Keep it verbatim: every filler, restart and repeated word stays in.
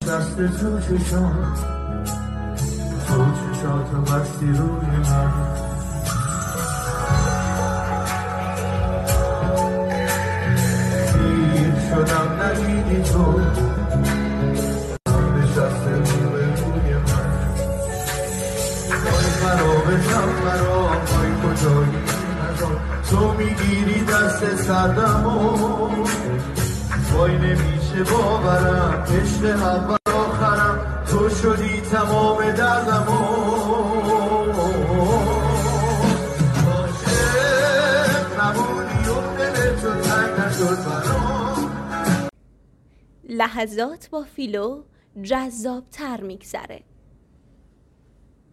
دست تو چشات، تو چشاتو بستی روی من. دیر شدم ندیدی تو نشسته رو به روی من. وای خرابتم خراب، وای کجایی ندار، تو میگیری دست سردمو. وای نمیشه باورم عشق اول آخرم، تو شدی تمام دردمو. عاشق نبودی و دل تو تنگ نشد برام. لحظات با فیلو جذاب تر میگذره.